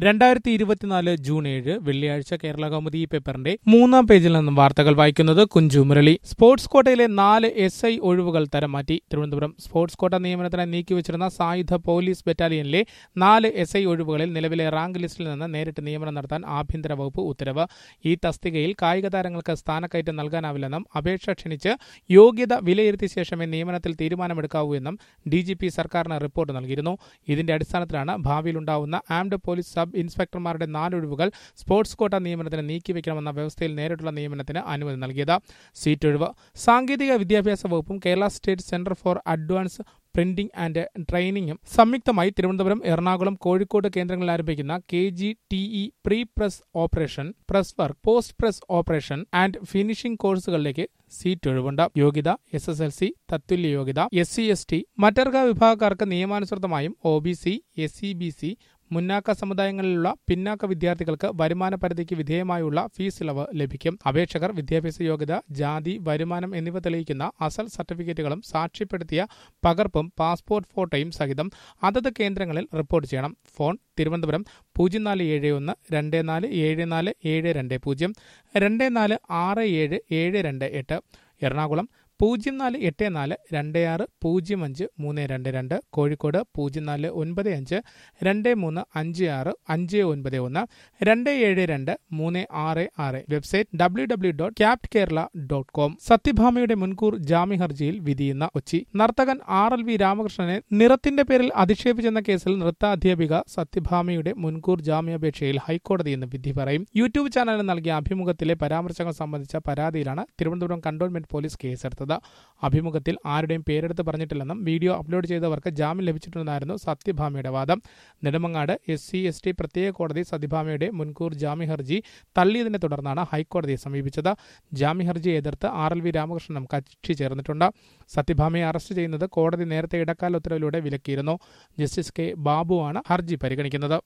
2024 June 7 വെള്ളിയാഴ്ച കേരള കൗമുദി പേപ്പറിന്റെ 3-ാം പേജിൽ നിന്നും വാർത്തകൾ വായിക്കുന്നത് കുഞ്ചു മുരളി. സ്പോർട്സ് കോട്ടയിലെ 4 SI ഒഴിവുകൾ തരം മാറ്റി. തിരുവനന്തപുരം സ്പോർട്സ് കോട്ട നിയമനത്തിനായി നീക്കിവച്ചിരുന്ന സായുധ പോലീസ് ബറ്റാലിയനിലെ 4 SI ഒഴിവുകളിൽ നിലവിലെ റാങ്ക് ലിസ്റ്റിൽ നിന്ന് നേരിട്ട് നിയമനം നടത്താൻ ആഭ്യന്തര വകുപ്പ് ഉത്തരവ്. ഈ തസ്തികയിൽ കായിക താരങ്ങൾക്ക് സ്ഥാനക്കയറ്റം നൽകാനാവില്ലെന്നും അപേക്ഷ ക്ഷണിച്ച് യോഗ്യത വിലയിരുത്തിയ ശേഷമേ നിയമനത്തിൽ തീരുമാനമെടുക്കാവൂ എന്നും DGP സർക്കാരിന് റിപ്പോർട്ട് നൽകിയിരുന്നു. ഇതിന്റെ അടിസ്ഥാനത്തിലാണ് ഭാവിയിലുണ്ടാവുന്ന ആംഡ് പോലീസ് സബ് ഇൻസ്പെക്ടർമാരുടെ 4 ഒഴിവുകൾ സ്പോർട്സ് കോട്ട നിയമനത്തിന് നീക്കിവെക്കണമെന്ന വ്യവസ്ഥയിൽ നേരിട്ടുള്ള നിയമനത്തിന് അനുമതി നൽകിയത്. സീറ്റ് ഒഴിവ്. സാങ്കേതിക വിദ്യാഭ്യാസ വകുപ്പും Kerala state centre for advance printing and ട്രെയിനിങ്ങും സംയുക്തമായി തിരുവനന്തപുരം, എറണാകുളം, കോഴിക്കോട് കേന്ദ്രങ്ങളിൽ ആരംഭിക്കുന്ന KGTE pre press operation, press work, post press operation and finishing കോഴ്സുകളിലേക്ക് സീറ്റ് ഒഴിവുണ്ട്. യോഗ്യത SSLC, തത്തുല്യ യോഗ്യത SC/ST, മറ്റർഗ വിഭാഗക്കാർക്ക് നിയമാനുസൃതമായും OBC, SCBC, മുന്നാക്ക സമുദായങ്ങളിലുള്ള പിന്നാക്ക വിദ്യാർത്ഥികൾക്ക് വരുമാന പരിധിക്ക് വിധേയമായുള്ള ഫീസ് ഇളവ് ലഭിക്കും. അപേക്ഷകർ വിദ്യാഭ്യാസ യോഗ്യത, ജാതി, വരുമാനം എന്നിവ തെളിയിക്കുന്ന അസൽ സർട്ടിഫിക്കറ്റുകളും സാക്ഷ്യപ്പെടുത്തിയ പകർപ്പും പാസ്പോർട്ട് ഫോട്ടോയും സഹിതം അതത് കേന്ദ്രങ്ങളിൽ റിപ്പോർട്ട് ചെയ്യണം. Phone: Thiruvananthapuram 0471 2474 720, 24677728, Ernakulam 0484 26 05 322, Kozhikode 0495 2356 591, 272 366. Website www.captkerala.com. സത്യഭാമയുടെ മുൻകൂർ ജാമ്യ ഹർജിയിൽ വിധിയെന്ന കൊച്ചി. നർത്തകൻ RLV രാമകൃഷ്ണനെ നിറത്തിന്റെ പേരിൽ അധിക്ഷേപിച്ചെന്ന കേസിൽ നൃത്താധ്യാപിക സത്യഭാമയുടെ മുൻകൂർ ജാമ്യാപേക്ഷയിൽ ഹൈക്കോടതി ഇന്ന് വിധി പറയും. യൂട്യൂബ് ചാനലിന് നൽകിയ അഭിമുഖത്തിലെ പരാമർശങ്ങൾ സംബന്ധിച്ച പരാതിയിലാണ് തിരുവനന്തപുരം കന്റോൺമെന്റ് പോലീസ് കേസെടുത്തത്. അഭിമുഖത്തിൽ ആരുടെയും പേരെടുത്ത് പറഞ്ഞിട്ടില്ലെന്നും വീഡിയോ അപ്ലോഡ് ചെയ്തവർക്ക് ജാമ്യം ലഭിച്ചിട്ടുണ്ടെന്നായിരുന്നു സത്യഭാമയുടെ വാദം. നെടുമങ്ങാട് SC/ST പ്രത്യേക കോടതി സത്യഭാമയുടെ മുൻകൂർ ജാമ്യ ഹർജി തള്ളിയതിനെ തുടർന്നാണ് ഹൈക്കോടതിയെ സമീപിച്ചത്. ജാമ്യ ഹർജിയെ എതിർത്ത് RLV രാമകൃഷ്ണനും കക്ഷി ചേർന്നിട്ടുണ്ട്. സത്യഭാമയെ അറസ്റ്റ് ചെയ്യുന്നത് കോടതി നേരത്തെ ഇടക്കാല ഉത്തരവിലൂടെ വിലക്കിയിരുന്നു. Justice K. ബാബുവാണ് ഹർജി പരിഗണിക്കുന്നത്.